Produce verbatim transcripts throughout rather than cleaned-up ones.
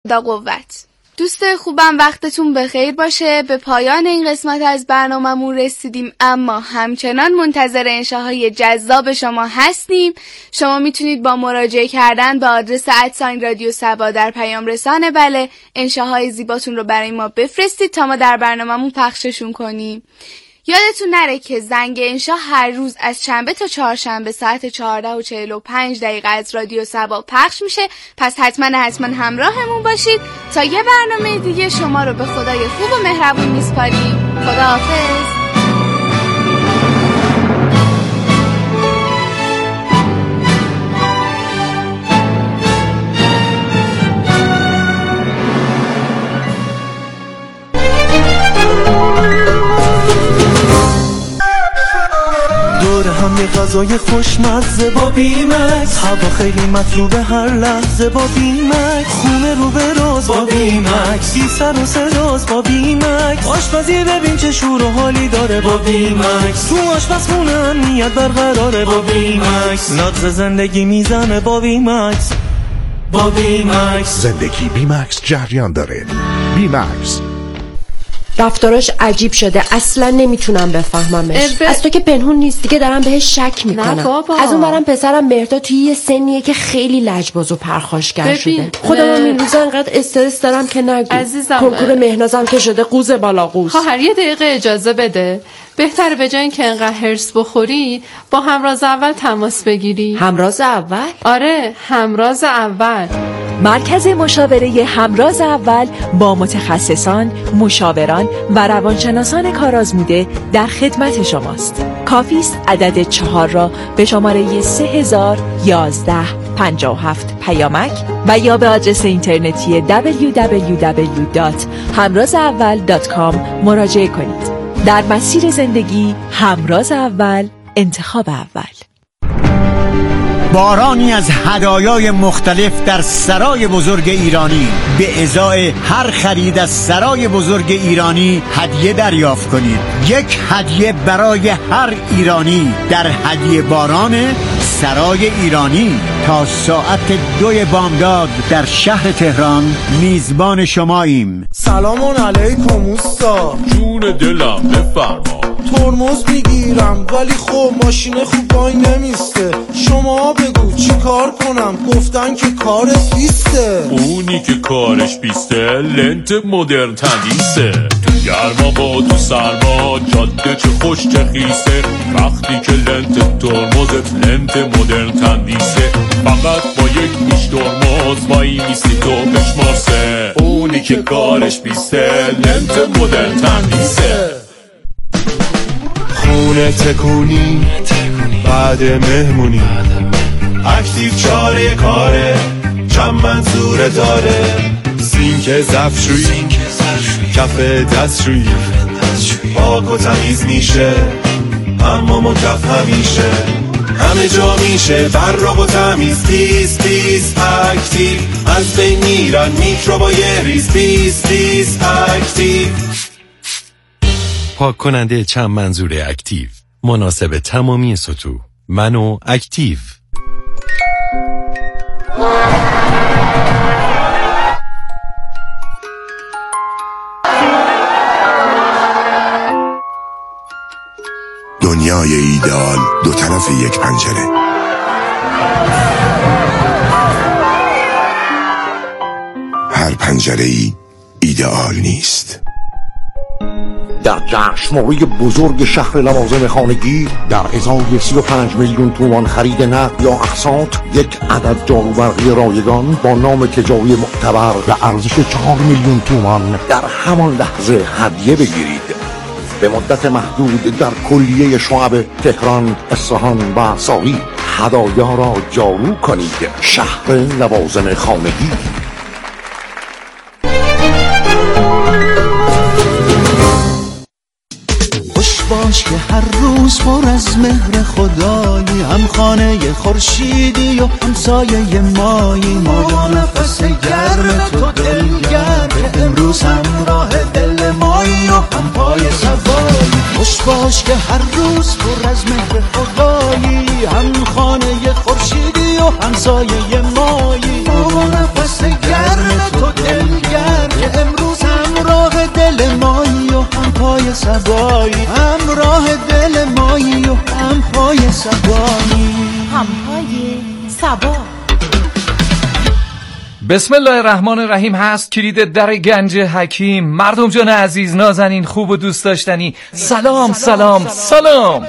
دا قوت. دوست خوبم وقتتون بخیر باشه. به پایان این قسمت از برنامه‌مون رسیدیم، اما همچنان منتظر انشاهای جذاب شما هستیم. شما میتونید با مراجعه کردن به آدرس ادساین رادیو سبا در پیام رسانه بله انشاهای زیباتون رو برای ما بفرستید تا ما در برنامه‌مون پخششون کنیم. یادتون نره که زنگ انشا هر روز از شنبه تا چهارشنبه ساعت چهارده و چهل و پنج دقیقه از رادیو سبا پخش میشه، پس حتما حتما همراهمون باشید. تا یه برنامه دیگه شما رو به خدای خوب و مهربون میسپاریم. خداحافظ. هم یه غذای خوشمزه با بیمکس، هوا خیلی مطلوبه هر لحظه با بیمکس، خونه رو به راز با بیمکس، بی سر و سراز با بیمکس، آشپزی ببین چه شور و حالی داره با بیمکس، تو آشپزخونه امنیت برقراره با بیمکس، نغز زندگی میزنه با بیمکس. با بیمکس زندگی بیمکس جریان داره. بیمکس رفتاراش عجیب شده، اصلا نمیتونم بفهممش. از تو که پنهون نیست دیگه، دارم بهش شک میکنم. از اون برم پسرم مهرداد توی یه سنیه که خیلی لجباز و پرخاشگر شده. خودم این روزا انقدر استرس دارم که نگو. کنکور مهنازم که شده قوز بالا قوز. خواهر یه دقیقه اجازه بده. بهتره به جای اینکه انقدر هرس بخوری با همراز اول تماس بگیری. همراز اول؟ آره، همراز اول. مرکز مشاوره همراز اول با متخصصان، مشاوران و روانشناسان کارآزموده در خدمت شماست. کافی است عدد چهار را به شماره سه هزار یازده پنجاه و هفت پیامک و یا به آدرس اینترنتی دبلیو دبلیو دبلیو دات همراز اول دات کام مراجعه کنید. در مسیر زندگی همراز اول، انتخاب اول. بارانی از هدایای مختلف در سرای بزرگ ایرانی. به ازای هر خرید از سرای بزرگ ایرانی هدیه دریافت کنید. یک هدیه برای هر ایرانی در هدیه باران سرای ایرانی. تا ساعت دوی بامداد در شهر تهران میزبان شماییم. سلام علیکم اوستا. جون دلم بفرما. ترمز میگیرم ولی خب ماشین خوب وای نمیسته. شما بگو چی کار کنم؟ گفتن که کارت بیسته. اونی که کارش بیسته لنت مدرن تندیسه. تو گرما با تو سرما جاده چه خوش چه خیسه. وقتی که لنت ترمزت لنت مدرن تندیسه. فقط با یک میش ترمز وای میستی تو بشمارسه. اونی که کارش بیسته لنت مدرن تندیسه. خونه تکونی بعد مهمونی، اکتیو چاره کاره چند منظوره داره. سینک ظرفشویی کف دستشویی پاک و تمیز میشه اما مکف همیشه. همه جا میشه براق و تمیز. بیس بیس اکتیو از بین میرن میکروبای ریز. بیس بیس اکتیو پاک کننده چند منظور اکتیو، مناسب تمامی سطوح. منو اکتیو. دنیای ایدئال دو طرف یک پنجره. هر پنجره‌ای ایدئال نیست. در جشنواره بزرگ شهر لوازم خانگی در ازای سی و پنج میلیون تومان خرید نقد یا اقساط یک عدد جاروبرقی رایگان با نام تجاری معتبر و ارزش چهار میلیون تومان در همان لحظه هدیه بگیرید. به مدت محدود در کلیه شعب تهران، اصفهان و ساری هدایا را جارو کنید. شهر لوازم خانگی. باش که هر روز پر از مهر خدایی، هم خانه خورشیدی و هم سایه مایی. ما با نفس گرم تو دلگرم، امروز هم راه دل مایی و هم پای سوایی. خوش باش که هر روز پر از مهر خدایی، هم خانه خورشیدی و هم سایه مایی. ما با نفس گرم تو دل سبایی، همراه دل مایی و هم پای سبایی، هم پای سبا. بسم الله الرحمن الرحیم. هست کلید در گنج حکیم. مردم جان عزیز، نازنین، خوب و دوست داشتنی، سلام سلام سلام.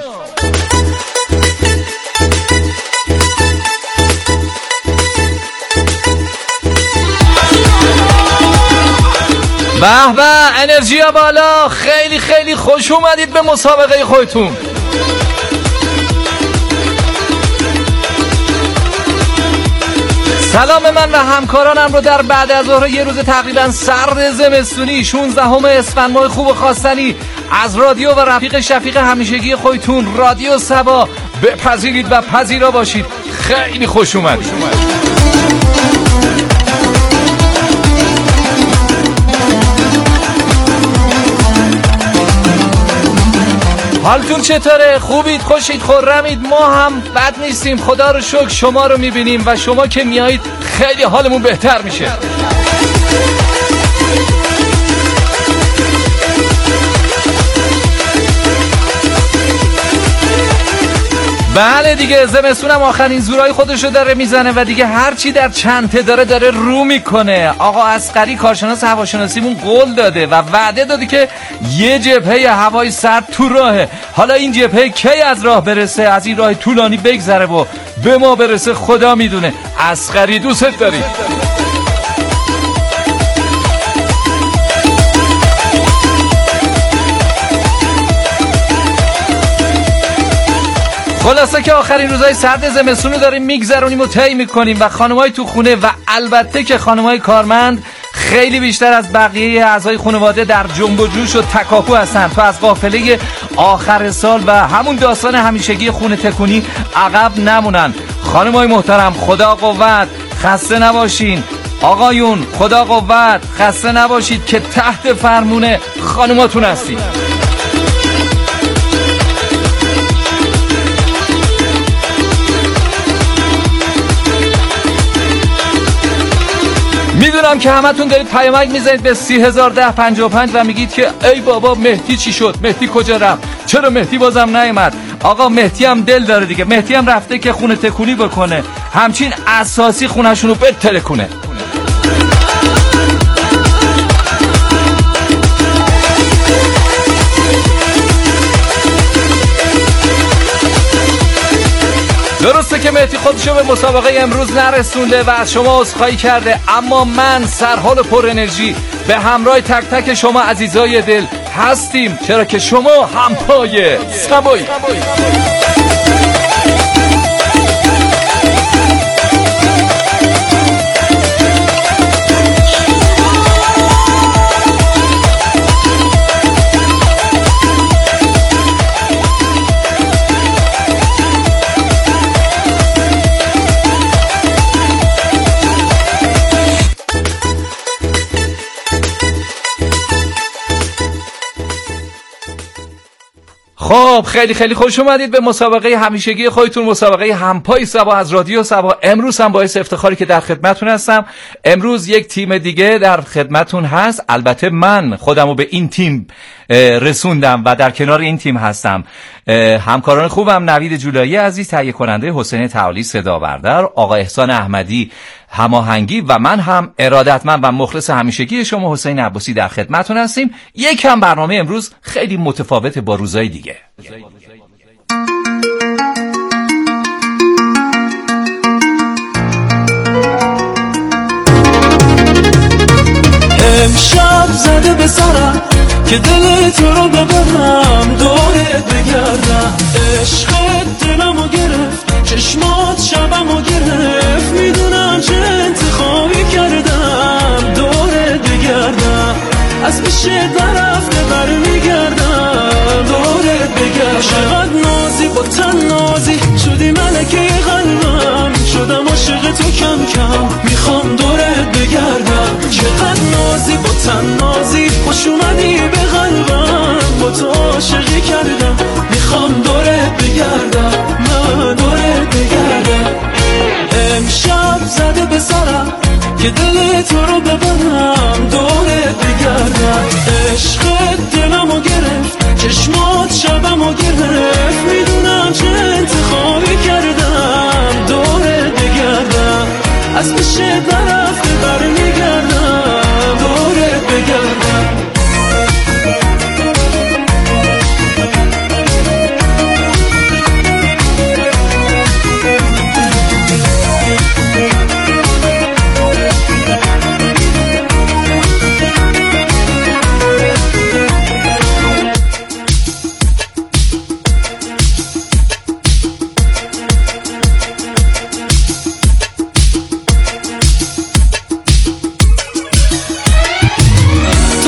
به به، انرژی بالا. خیلی خیلی خوش اومدید به مسابقه خودتون. سلام من و همکارانم رو در بعد از ظهر یه روز تقریبا سرد زمستونی شانزدهم اسفند ماه خوب و خواستنی از رادیو و رفیق شفیق همیشگی خودتون رادیو سبا بپذیرید و پذیرا باشید. خیلی خوش اومدید. حالتون چطوره؟ خوبید؟ خوشید؟ خرمید؟ ما هم بد نیستیم، خدا رو شکر. شما رو میبینیم و شما که میایید خیلی حالمون بهتر میشه. بله دیگه، زمستونم آخرین زورای خودشو داره میزنه و دیگه هرچی در چنته داره داره رو میکنه. آقا اصغری کارشناس هواشناسیمون قول داده و وعده داده که یه جبهه هوای سرد تو راهه. حالا این جبهه کی از راه برسه، از این راه طولانی بگذره و به ما برسه خدا میدونه. اصغری دوست داری؟ خلاصه که آخرین روزهای سرد زمستون رو داریم میگذرونیم و طی میکنیم و خانمای تو خونه و البته که خانمای کارمند خیلی بیشتر از بقیه اعضای خانواده در جنب و جوش و تکاپو هستن تا از قافله آخر سال و همون داستان همیشگی خونه تکونی عقب نمونن. خانمای محترم خدا قوت، خسته نباشین. آقایون خدا قوت، خسته نباشید که تحت فرمون خانماتون هستید. میدونم که همتون دارید پیامک میزنید به سی هزار ده پنجاه و پنج و میگید که ای بابا مهدی چی شد؟ مهدی کجا رفت؟ چرا مهدی بازم نیامد؟ آقا مهدی هم دل داره دیگه. مهدی هم رفته که خونه تکونی بکنه، همچین اساسی خونه‌شون رو بتلکونه. درسته که مهدی خودشو به مسابقه امروز نرسونده و از شما عذرخواهی کرده، اما من سرحال و پر انرژی به همراه تک تک شما عزیزای دل هستیم، چرا که شما همپای سبایی. خب خیلی خیلی خوش اومدید به مسابقه همیشگی خودتون، مسابقه همپای سبا از رادیو سبا. امروز هم باعث افتخاری که در خدمتتون هستم. امروز یک تیم دیگه در خدمتتون هست. البته من خودمو به این تیم رسوندم و در کنار این تیم هستم. همکاران خوبم نوید جولایی عزیز، تهیه کننده حسین تعالی، صدا بردار آقا احسان احمدی، هماهنگی و من هم ارادتمند و مخلص همیشگی شما حسین عباسی در خدمتتون هستیم. یکم برنامه امروز خیلی متفاوت با روزهای دیگه. امشب زده به سرم که دل تو رو ببرم، دورت بگردم. عشقت دلمو گرفت، چشمات شبمو گرفت، میدونم چه انتخابی کردم. دورت بگردم، از پیش درفته برمیگردم. دورت بگردم، چقدر نازی با تن نازی شدی ملکه قلبم، شدم عاشق تو کم کم، میخوام دورت بگردم. چقدر نازی با تن نازی خوش اومدی به قلبم، با تو عاشقی کردم، میخوام دورت بگردم، من دورت بگردم. امشب زده به سرم که دل تو رو ببرم، دورت بگردم. عشقت دلمو گرفت،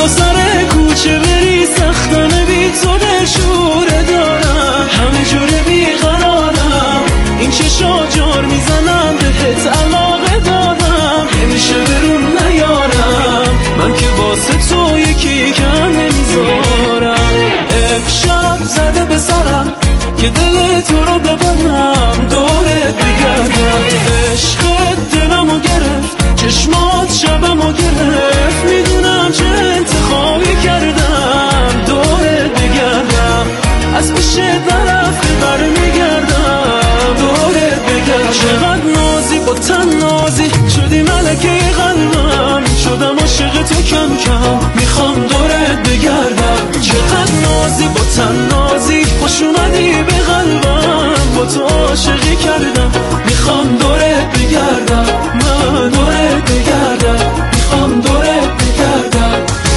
تو سر کوچه بری سختانه بی تو دلشوره دارم، همه جوره بیقرارم، این چشا جار میزنم بهت علاقه دارم، نمیشه برون نیارم، من که واسه تو یکی کم نمیذارم. امشب زده به سرم که دل تو رو ببرم، دورت بگردم، عشقت دلمو گرفت، چشمات شبمو گرفت، میدونم چه انتخابی کردم، دورت بگردم، از پیش درفت برمیگردم، دورت بگردم. چقدر نازی با تن نازی شدی ملکه قلبم، شدم عاشق تو کم کم، میخوام دورت بگردم. چقدر نازی با تن نازی خوش اومدی به قلبم، با تو عاشقی کردم، میخوام دورت بگردم، من دورت بگردم، میخوام دورت بگردم.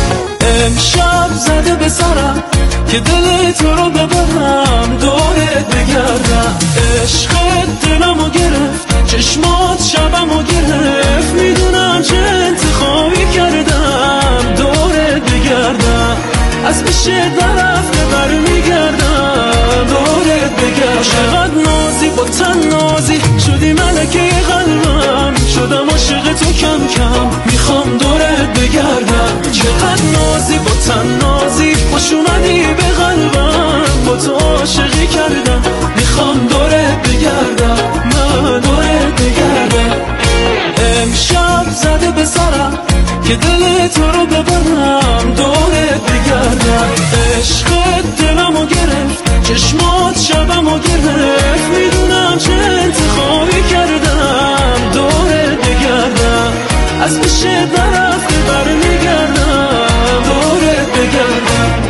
امشب زده به سرم که دل تو رو ببرم، دورت بگردم، عشقت دلمو گرفت، چشمات شبمو گرفت، میدونم چه انتخابی کردم، دورت بگردم، از پیش درفت برمیگردم، دورت بگردم. چقدر نازی با تن نازی شدی ملکه قلبم، شدم عاشق تو کم کم، میخوام دورت بگردم. چقدر نازی با تن نازی خوش اومدی به قلبم، با تو عاشقی کردم، میخوام دورت بگردم، من دورت بگردم. امشب زده به سرم که دل تو رو ببرم، دورت بگردم، عشقت دلمو گرفت، چشمات شبمو گرفت، میدونم چه انتخابی کردم، دورت بگردم، از پیش درفت برمیگردم، دورت بگردم.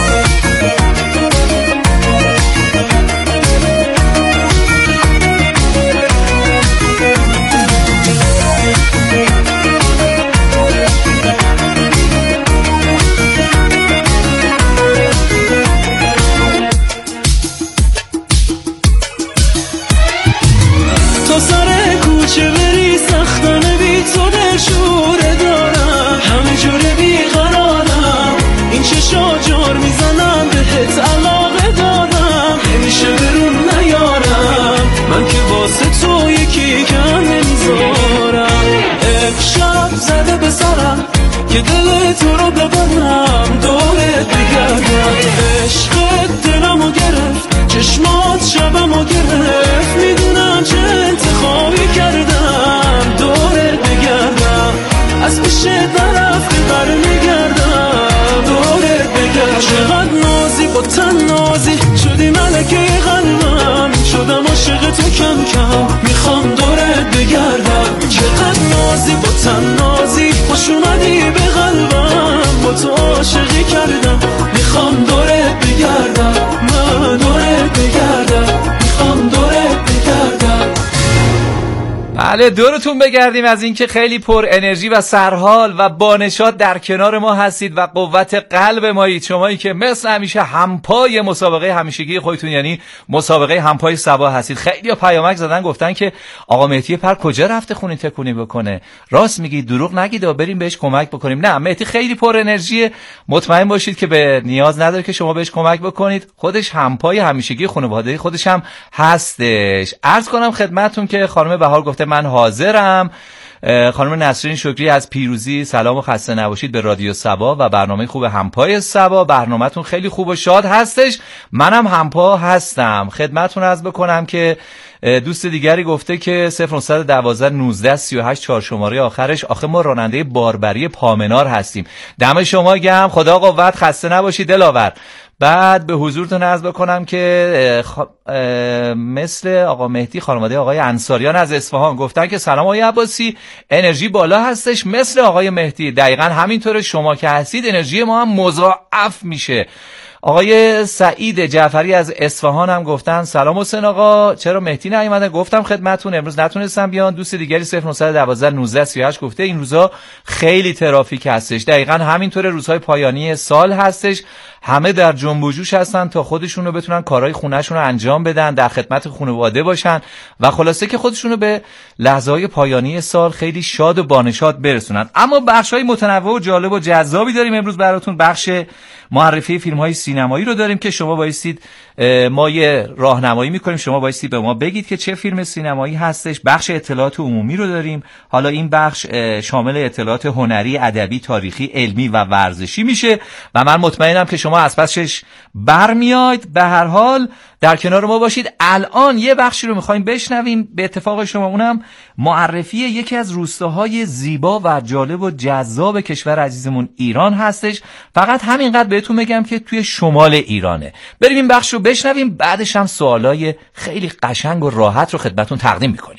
تو سر کوچه بری سختانه بی تو دلشوره دارم، همه جوره بیقرارم، این چشا جار میزنم بهت علاقه دارم، نمیشه برون نیارم، من که واسه تو یکی کم نمیذارم. امشب زده به سرم که دل تو رو ببرم، دورت بگردم، عشقت دلمو گرفت، چشمات شبمو گرفت، میدونم چه انتخابی کردم، دورت بگردم، از پیش درفت برمیگردم، دورت بگردم. چقدر نازی با تن نازی شدی ملکه قلبم، شدم عاشق تو کم کم، میخوام دورت بگردم. چقدر نازی با تن نازی خوش اومدی به قلبم، با تو عاشقی کردم، میخوام دورت بگردم، من دورت بگردم، میخوام دورت بگردم. بله دورتون بگردیم از اینکه خیلی پر انرژی و سرحال و بانشاد در کنار ما هستید و قوت قلب مایید، شمایی که مثل همیشه همپای مسابقه همیشگی خودتون یعنی مسابقه همپای صبا هستید. خیلی پیامک زدن گفتن که آقا مهدی پر کجا رفته خونی تکونی بکنه، راست میگی دروغ نگید و بریم بهش کمک بکنیم. نه مهدی خیلی پر انرژی، مطمئن باشید که به نیاز نداره که شما بهش کمک بکنید، خودش همپای همیشگی خانواده خودش هم هستش. عرض کنم خدمتتون که خانم بهار گفته من حاضرم. خانم نسرین شکری از پیروزی سلام و خسته نباشید به رادیو صبا و برنامه خوب همپای صبا، برنامه‌تون خیلی خوب و شاد هستش، منم همپا هستم. خدمتتون عرض بکنم که دوست دیگری گفته که صفر نه یک دو نوزده سی و هشت چهار شماره آخرش، آخه ما راننده باربری پامنار هستیم. دم شما گرم، خدا قوت، خسته نباشید دلاور. بعد به حضورتون عرض بکنم که خ... مثل آقا مهدی خانواده آقای انصاریان از اصفهان گفتن که سلام آقای عباسی، انرژی بالا هستش مثل آقای مهدی. دقیقاً همینطوره، شما که هستید انرژی ما هم مضاعف میشه. آقای سعید جعفری از اصفهان هم گفتن سلام حسین آقا، چرا مهدی نیومده؟ گفتم خدمتتون امروز نتونستم بیان. دوست دیگری صفر نه یک دو نوزده سی و هشت گفته این روزا خیلی ترافیک هستش. دقیقاً همینطوره، روزهای پایانی سال هستش، همه در جنب و جوش هستن تا خودشون رو بتونن کارهای خونه‌شون رو انجام بدن، در خدمت خانواده باشن و خلاصه که خودشون رو به لحظه‌های پایانی سال خیلی شاد و بانشاد برسونن. اما بخش‌های متنوع و جالب و جذابی داریم امروز براتون. بخش معرفی فیلم‌های سینمایی رو داریم که شما بایستید ما یه راهنمایی می‌کنیم، شما بایستید به ما بگید که چه فیلم سینمایی هستش. بخش اطلاعات عمومی رو داریم. حالا این بخش شامل اطلاعات هنری، ادبی، تاریخی، علمی و ورزشی میشه و من مطمئنم که شما از پسش برمیاید. به هر حال در کنار ما باشید. الان یه بخشی رو می‌خوایم بشنویم به اتفاق شما، اونم معرفی یکی از روستاهای زیبا و جالب و جذاب کشور عزیزمون ایران هستش. فقط همینقدر بهتون بگم که توی شمال ایرانه. بریم این بخش رو بشنویم، بعدش هم سوالای خیلی قشنگ و راحت رو خدمتتون تقدیم می‌کنیم.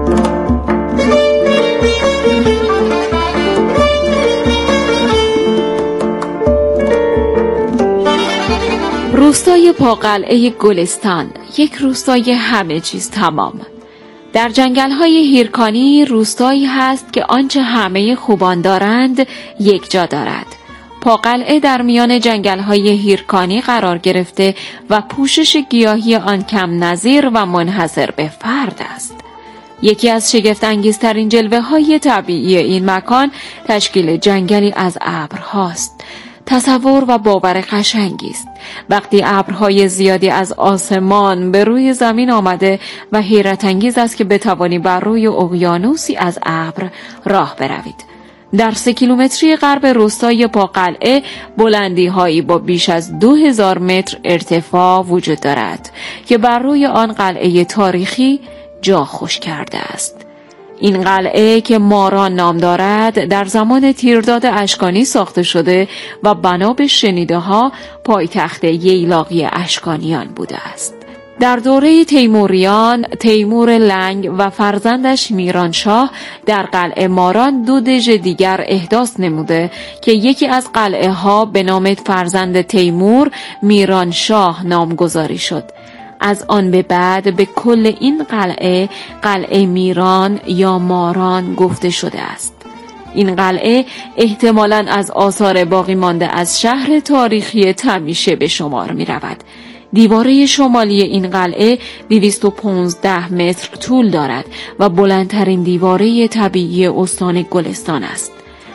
روستای پاقلعه گلستان، یک روستای همه چیز تمام. در جنگل‌های هیرکانی روستایی هست که آنچه همه خوبان دارند یک جا دارد. پاقلعه در میان جنگل‌های هیرکانی قرار گرفته و پوشش گیاهی آن کم نظیر و منحصر به فرد است. یکی از شگفت‌انگیزترین جلوه‌های طبیعی این مکان تشکیل جنگلی از ابرهاست. تصور و باور قشنگی است وقتی ابرهای زیادی از آسمان به روی زمین آمده و حیرت انگیز است که بتوانی بر روی اقیانوسی از ابر راه بروید. در سه کیلومتری غرب روستای پاقلعه بلندی هایی با بیش از دو هزار متر ارتفاع وجود دارد که بر روی آن قلعه تاریخی جا خوش کرده است. این قلعه که ماران نام دارد در زمان تیرداد اشکانی ساخته شده و بنا به شنیده ها پایتخت ییلاقی اشکانیان بوده است. در دوره تیموریان، تیمور لنگ و فرزندش میرانشاه در قلعه ماران دو دژ دیگر احداث نموده که یکی از قلعه ها به نام فرزند تیمور میرانشاه نامگذاری شد. از آن به بعد به کل این قلعه قلعه میران یا ماران گفته شده است. این قلعه احتمالاً از آثار باقی مانده از شهر تاریخی تمیشه به شمار می رود. دیواره شمالی این قلعه دویست و پانزده متر طول دارد و بلندترین دیواره طبیعی استان گلستان است.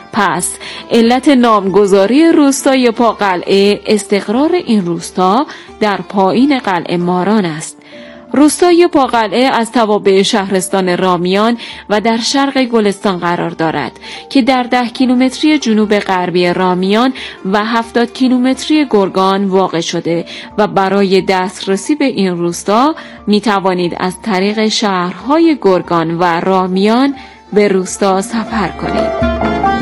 پس علت نامگذاری روستای پاقلعه استقرار این روستا در پایین قلعه ماران است. روستای پاقلعه از توابع شهرستان رامیان و در شرق گلستان قرار دارد که در ده کیلومتری جنوب غربی رامیان و هفتاد کیلومتری گرگان واقع شده و برای دسترسی به این روستا می توانید از طریق شهرهای گرگان و رامیان به روستا سفر کنید.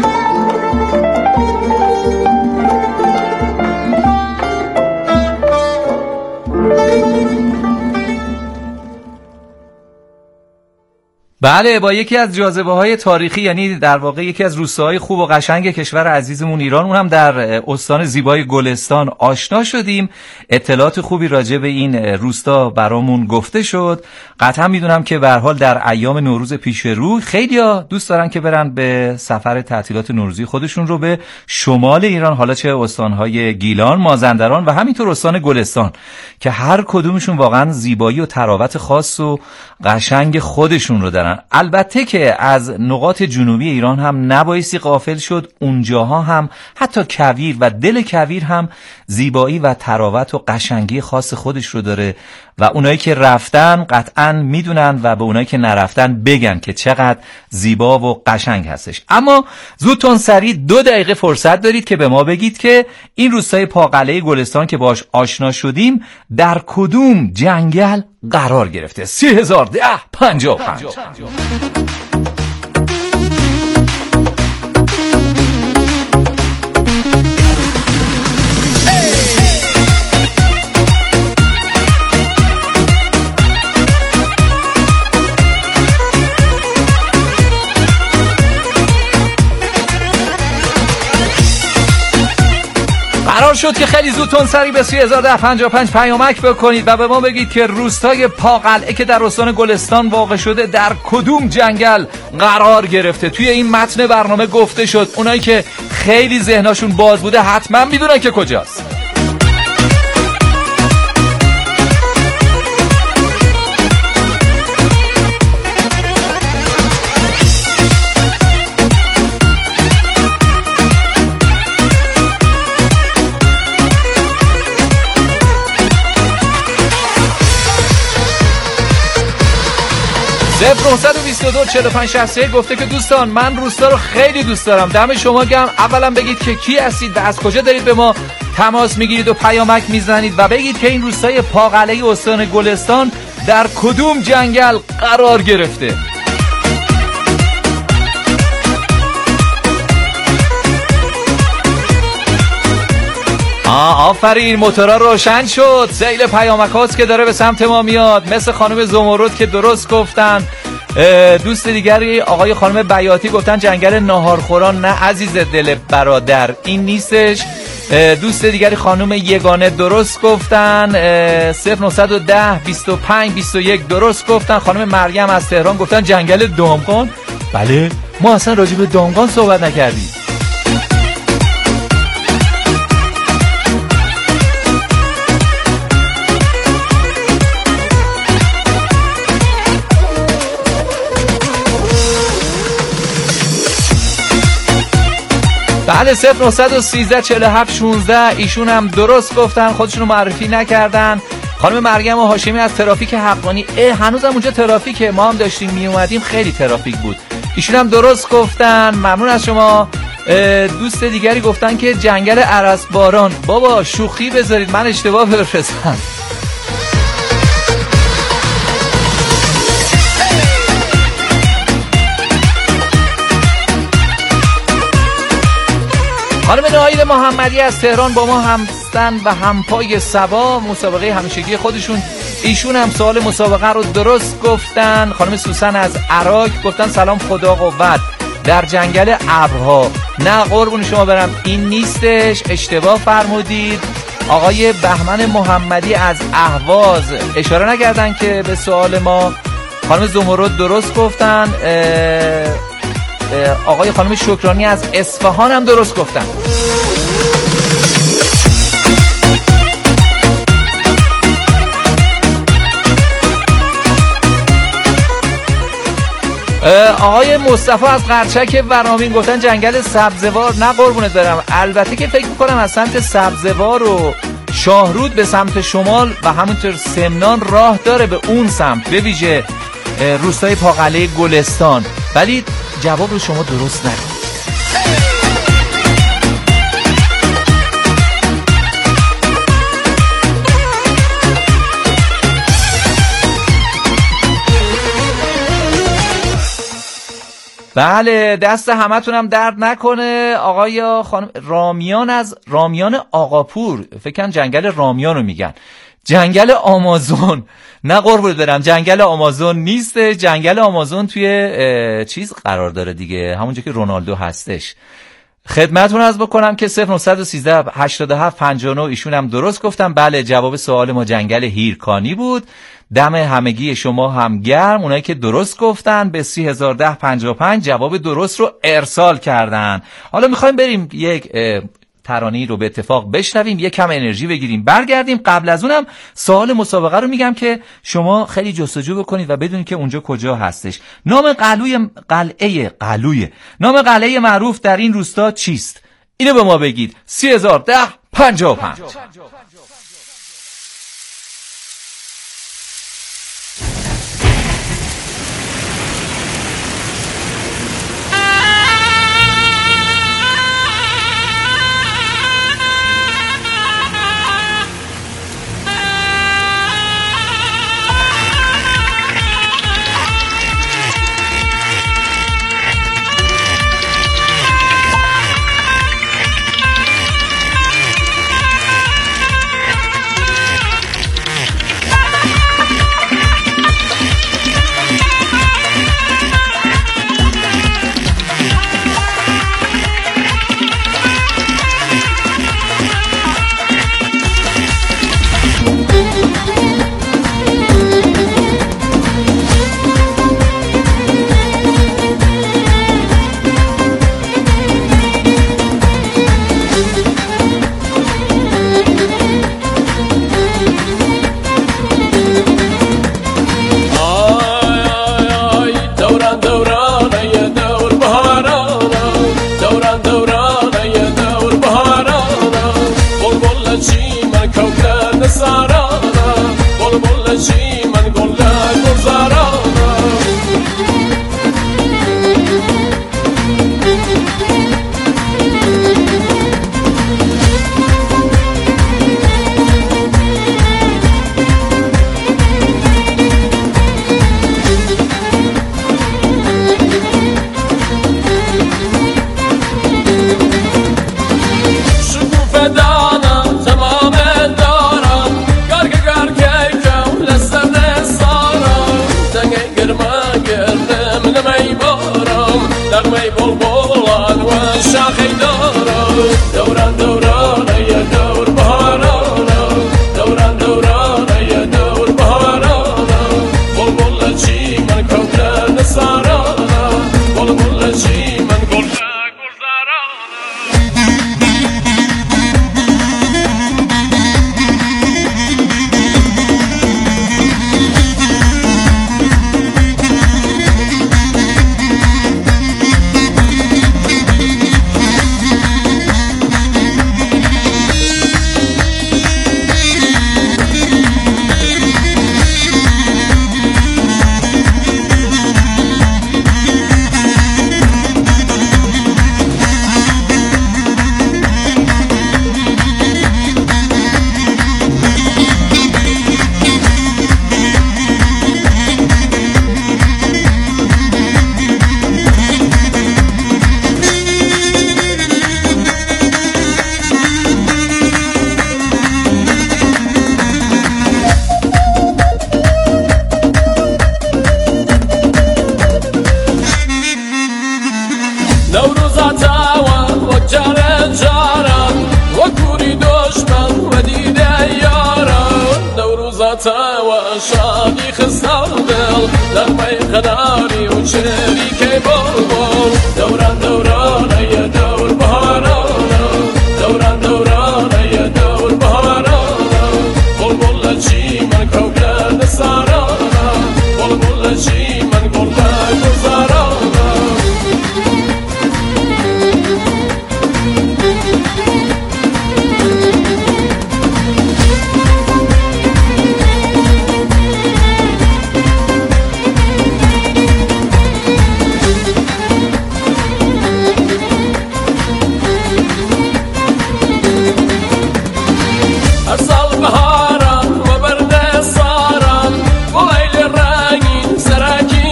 بله، با یکی از جاذبه‌های تاریخی، یعنی در واقع یکی از روستاهای خوب و قشنگ کشور عزیزمون ایران، اون هم در استان زیبای گلستان آشنا شدیم. اطلاعات خوبی راجع به این روستا برامون گفته شد. قطعا میدونم که به هر حال در ایام نوروز پیش رو خیلی‌ها دوست دارن که برن به سفر تعطیلات نوروزی خودشون رو به شمال ایران، حالا چه استان‌های گیلان، مازندران و همینطور استان گلستان که هر کدومشون واقعا زیبایی و تراوت خاص و قشنگ خودشون رو دارن. البته که از نقاط جنوبی ایران هم نبایستی غافل شد. اونجاها هم حتی کویر و دل کویر هم زیبایی و تراوت و قشنگی خاص خودش رو داره و اونایی که رفتن قطعاً میدونن و به اونایی که نرفتن بگن که چقدر زیبا و قشنگ هستش. اما زودتون سریع دو دقیقه فرصت دارید که به ما بگید که این روستای پاقلعه گلستان که باش آشنا شدیم در کدوم جنگل قرار گرفته؟ سی هزار ده پنجاه و پنج. قرار شد که خیلی زودتون سری به سی هزار ده پنجاه و پنج پیامک بکنید و به ما بگید که روستای پاقلعه که در استان گلستان واقع شده در کدوم جنگل قرار گرفته. توی این متن برنامه گفته شد. اونایی که خیلی ذهنشون باز بوده حتما میدونن که کجاست. صفر نه دو دو چهل و پنج شصت و یک گفته که دوستان من روستا رو خیلی دوست دارم. دم شما گرم. اولا بگید که کی هستید و از کجا دارید به ما تماس میگیرید و پیامک میزنید و بگید که این روستای پاقلعه استان گلستان در کدوم جنگل قرار گرفته. آه آفرین، موتورا روشن شد. سیل پیامکات که داره به سمت ما میاد، مثل خانم زمرد که درست گفتن. دوست دیگری آقای خانم بیاتی گفتن جنگل ناهارخوران. نه عزیز دل برادر، این نیستش. دوست دیگری خانم یگانه درست گفتن. صفر نه یک صفر بیست و پنج بیست و یک درست گفتن. خانم مریم از تهران گفتن جنگل دامغان. بله، ما اصلا راجع به دامغان صحبت نکردیم. بله، صفر نه یک سه چهار هفت شانزده ایشون هم درست گفتن، خودشونو معرفی نکردن. خانم مریم و هاشمی از ترافیک حقانی. اه هنوزم اونجا ترافیکه، ما هم داشتیم می اومدیم خیلی ترافیک بود. ایشون هم درست گفتن، ممنون از شما. دوست دیگری گفتن که جنگل ارسباران. بابا شوخی بذارید، من اشتباه بفرستم. خانم ناهید محمدی از تهران با ما همستن و همپای سبا مسابقه همیشگی خودشون. ایشون هم سوال مسابقه رو درست گفتن. خانم سوسن از عراق گفتن سلام، خدا قوت، در جنگل ابرها. نه قربون شما برم، این نیستش، اشتباه فرمودید. آقای بهمن محمدی از اهواز اشاره نکردن که به سوال ما. خانم زمرد درست گفتن. آقای خانم شکرانی از اصفهان هم درست گفتن. آقای مصطفی از قرچک ورامین گفتن جنگل سبزوار. نه قربونت برم، البته که فکر میکنم از سمت سبزوار و شاهرود به سمت شمال و همونطور سمنان راه داره به اون سمت، به ویژه روستای پاقلعه گلستان، ولی جواب رو شما درست نکنید. بله، دست همتونم درد نکنه. آقای خانم رامیان از رامیان آقاپور، فکر کنم جنگل رامیان رو میگن. جنگل آمازون. نه قربونت برم، جنگل آمازون نیست. جنگل آمازون توی چیز قرار داره دیگه، همونجا که رونالدو هستش. خدمتتون عرض بکنم که صفر نه یک سه هشت هفت پنج نه ایشون هم درست گفتم. بله، جواب سوال ما جنگل هیرکانی بود. دم همگی شما هم گرم. اونایی که درست گفتن به سی هزار و ده پنجاه و پنج جواب درست رو ارسال کردن. حالا میخوایم بریم یک ترانه‌ای رو به اتفاق بشنویم، یک کم انرژی بگیریم، برگردیم. قبل از اونم سوال مسابقه رو میگم که شما خیلی جستجو بکنید و بدونید که اونجا کجا هستش. نام قلعه قلعه قلعه نام قلعه معروف در این روستا چیست؟ اینو به ما بگید. سی هزار و ده پنجاه و پنج. نغمه قداری و شریک بلبل دوران دورانه ی دور بهارانه دوران دورانه ی دور بهارانه بلبل چی من کوکل سارانه بلبل چی من گل گزارانه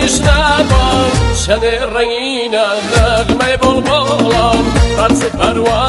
شن رنگین نغمه بلبلان رقص پروانه